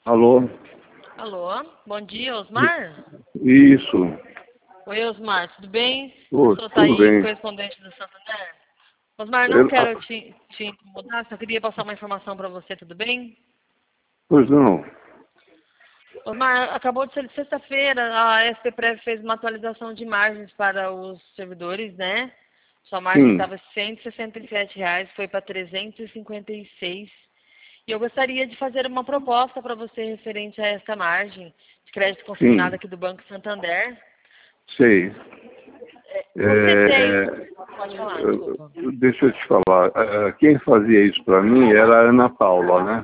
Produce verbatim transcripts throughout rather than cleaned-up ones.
Alô? Alô, bom dia, Osmar? Isso. Oi, Osmar, tudo bem? Ô, Eu sou Thaís, tudo bem. correspondente do Santander. Osmar, não Eu- quero te, te incomodar, só queria passar uma informação para você, tudo bem? Pois não. Osmar, acabou de ser sexta-feira, a S P Prev fez uma atualização de margens para os servidores, né? Sua margem Sim, estava cento e sessenta e sete reais, foi para trezentos e cinquenta e seis. E eu gostaria de fazer uma proposta para você referente a esta margem de crédito consignado sim, aqui do Banco Santander. sei. Você tem... É, Pode falar, desculpa. eu- deixa eu te falar. eh, Quem fazia isso para mim era a Ana Paula, né?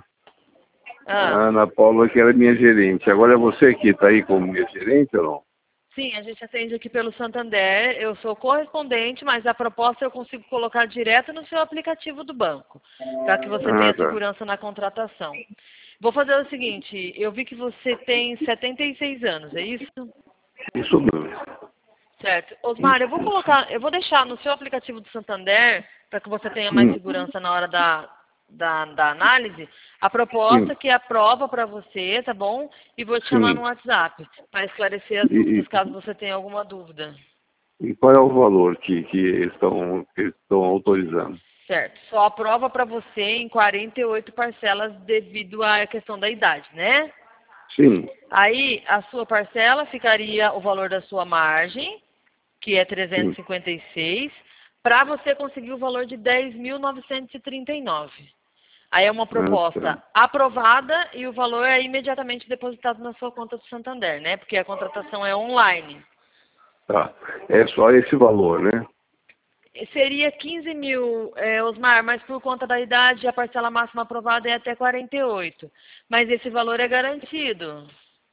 A Ah, Ana Paula que era minha gerente. Agora é você que está aí como minha gerente ou não? sim, a gente atende aqui pelo Santander. Eu sou correspondente, mas a proposta eu consigo colocar direto no seu aplicativo do banco, para que você Ah, tenha tá. segurança na contratação. Vou fazer o seguinte, eu vi que você tem setenta e seis anos, é isso? Isso mesmo. Certo. Osmar, eu vou Isso, isso. colocar, eu vou deixar no seu aplicativo do Santander, para que você tenha mais Sim, segurança na hora da, da, da análise, a sim, proposta que é a prova para você, tá bom? E vou te chamar no sim. WhatsApp, para esclarecer as E, dúvidas, caso você tenha alguma dúvida. e, e qual é o valor que, que eles estão que eles estão autorizando? Certo. Só a prova para você em quarenta e oito parcelas devido à questão da idade, né? Sim. Aí, a sua parcela ficaria o valor da sua margem, que é trezentos Sim. e cinquenta e seis, para você conseguir o valor de dez mil novecentos e trinta e nove. Aí é uma Ah, tá. proposta aprovada e o valor é imediatamente depositado na sua conta do Santander, né? Porque a contratação é online. Tá. É só esse valor, né? Seria quinze mil, é, Osmar, mas por conta da idade a parcela máxima aprovada é até quarenta e oito. Mas esse valor é garantido.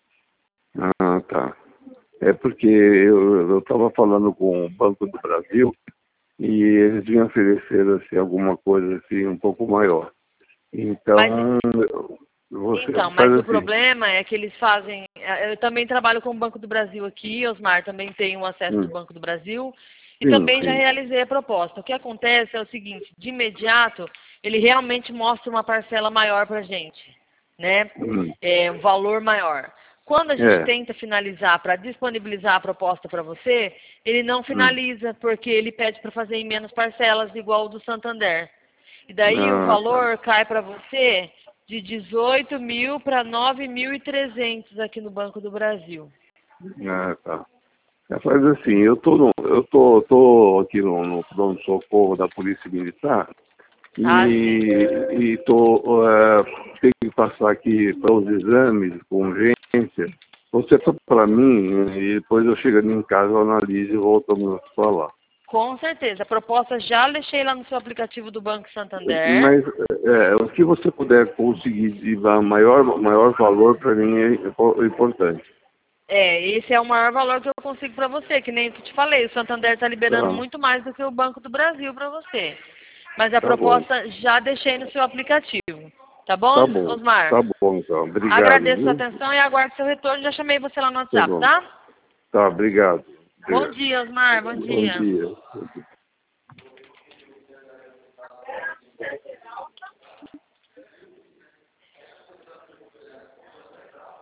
Ah, tá. É porque eu estava falando com o Banco do Brasil e eles me ofereceram assim, alguma coisa assim um pouco maior. Mas Então, você Então, faz mas o assim. problema é que eles fazem. Eu também trabalho com o Banco do Brasil aqui, Osmar também tem um acesso do Hum, Banco do Brasil. E sim, também já sim. realizei a proposta. O que acontece é o seguinte, de imediato, ele realmente mostra uma parcela maior para a gente, né? Hum, É, um valor maior. Quando a gente é. tenta finalizar para disponibilizar a proposta para você, ele não Hum, finaliza, porque ele pede para fazer em menos parcelas, igual o do Santander. E daí o ah, tá. valor cai para você de dezoito mil para nove mil e trezentos aqui no Banco do Brasil. Ah, tá. É, faz assim, eu tô, no, eu tô, tô aqui no, no pronto-socorro da Polícia Militar Ah, sim. e, e tô, é, tenho que passar aqui para os exames com urgência. Você toca para mim e depois eu chego ali em casa, eu analiso e voltamos a falar. Com certeza. A proposta já deixei lá no seu aplicativo do Banco Santander. Mas é, o que você puder conseguir de dar maior, maior valor para mim é impo- importante. É, esse é o maior valor que eu consigo para você, que nem eu te falei, o Santander está liberando Tá, muito mais do que o Banco do Brasil para você. Mas a tá bom. proposta já deixei no seu aplicativo. Tá Tá bom, bom. Osmar? Tá bom, então. Obrigado, Agradeço a sua viu? atenção e aguardo seu retorno. Já chamei você lá no Tá WhatsApp, bom. tá? Tá, obrigado. Bom Obrigado. dia, Osmar. Bom Bom dia. dia.